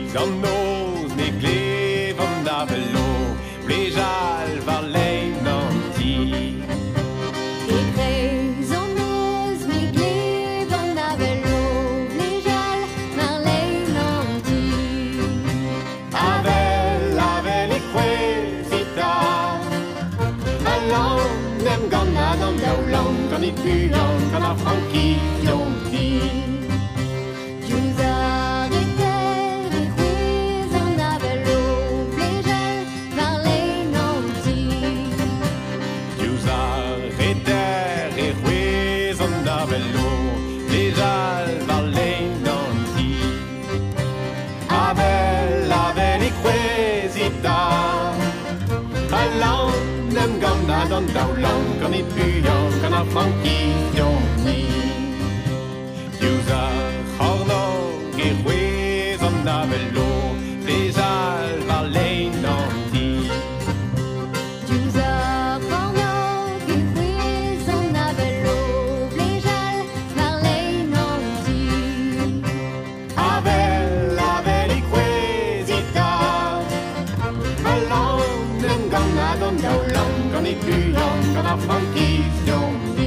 an noz ne glevan da velo, blejal var lein an ti. Ekrez an noz me glevan da velo, blejal var lein an ti. Avel e kwezita, alon nem gannad an daoulan, gant e puan, gant a frankizion ti. Diouzh ar eter e c'hwez an avelo, blejal var lein an ti. Diouzh ar eter e c'hwez an da velo, blejal var lein an ti. Avel e kwezita, alon nem gannad an daoulan, gant e puan, gant a frankizion ti. Diouzh ar c'hornog e c'hwez an da velo, blejal var lein an ti. Diouzh ar c'hornog e c'hwez an avelo, blejal var lein an ti. Avel e kwezita, alon nem gannad an daoulan, gant e puan, gant a frankizion ti.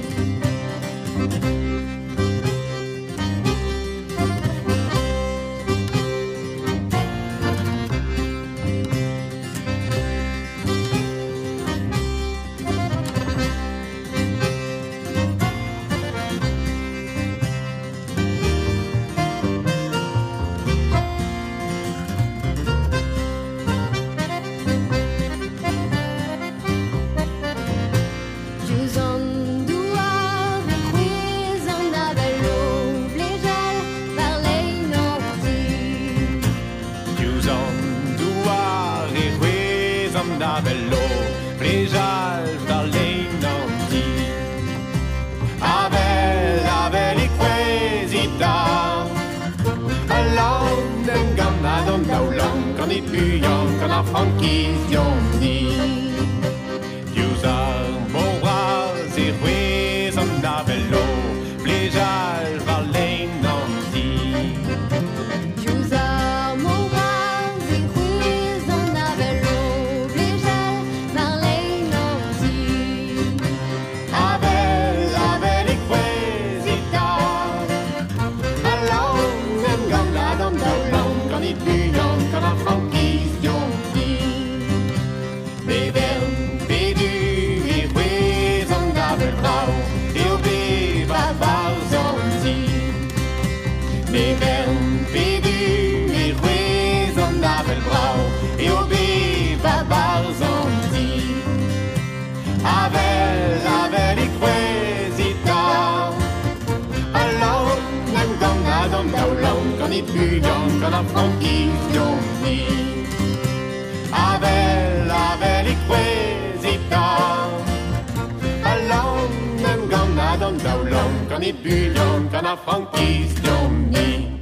Diouzh an douar e c'hwez an avelo, blejal var lein an ti. Diouzh an douar e c'hwez an da velo, blejal var lein an ti. Avel e kwezita, alon nem gannad an daoulan, gant e puan, gant a frankizion ti. Diouzh ar moraz e c'hwez an da velo, blejal var lein an ti. Diouzh ar moraz e c'hwez an avelo, blejal var lein an ti. Avel e kwezita, alon nem gannad an daoulan, gant e puan, gant a frankizion ti. Me vern pedu e c'hwez an avel brao, eo bet va varz an ti. Me vern pedu e c'hwez an avel brao, eo bet va varz an ti. Avel e kwezita, alon nem gannad an daoulan, gant e puan, gant a frankizion ti. Avel e kwezita, alon nem gannad an daoulan, gant e puan, gant a frankizion ti.